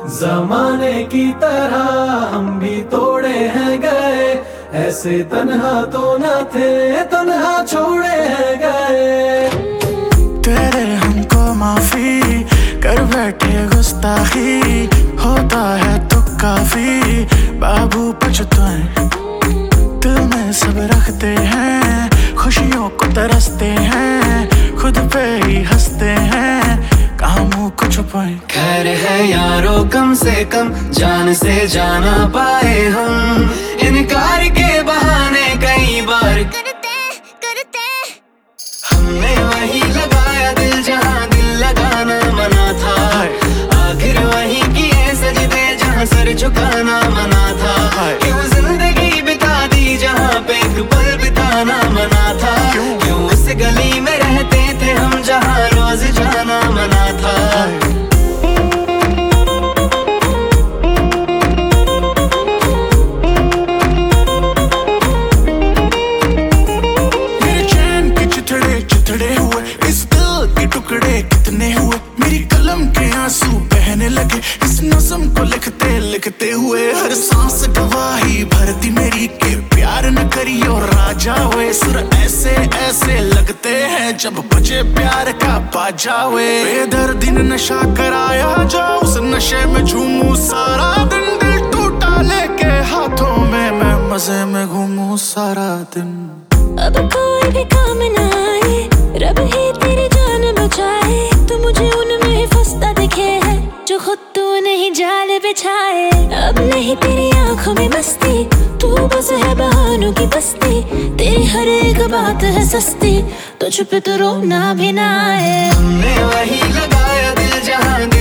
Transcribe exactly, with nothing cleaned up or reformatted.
जमाने की तरह हम भी तोड़े हैं गए, ऐसे तन्हा तो न थे, तन्हा छोड़े हैं गए। तेरे हमको माफी कर बैठे गुस्ताखी, होता है तो काफी बाबू पछताए। दिल में सब रखते हैं, खुशियों को तरसते हैं, खुद पे ही हंसते हैं, कामों को छुपाए। खैर है यारो कम से कम जान से जाना पाए हम, इनकार के बहाने कई बार करते करते हमने वही लगाया दिल जहां दिल लगाना मना था, आखिर वही किए सजदे जहां सर झुकाना मना था। क्यों जिंदगी बिता दी जहां पे एक पल बिताना मना था, क्यों उस गली में रहते थे हम जहां रोज जाना मना था। मेरे चैन के चिथड़े चिथड़े हुए, इस दिल के टुकड़े कितने हुए, मेरी कलम के आंसू बहने लगे इस नज़्म को लिखते लिखते हुए। हर सांस गवाही भरती मेरी के प्यार न करी और राजा हुए। सुर ऐसे ऐसे लगते हैं जब बजे प्यार का बाजा हुए। बेदर्दी ने नशा कराया जो उस नशे में झूमूं सारा दिन, दिल टूटा लेके हाथों में मैं मजे में घूमूं सारा दिन। अब कोई भी काम न आए, रब ही तेरी जान बचाए, तू मुझे उनमें फंसता दिखे है जो खुद तू नहीं जाल बिछाए। अब नहीं तेरी आंखों में मस्ती, तू बस है बहानों की बस्ती, तेरी हर एक बात है सस्ती, तो चुप तो रोना भी ना है। हमने वही लगाया दिल जहां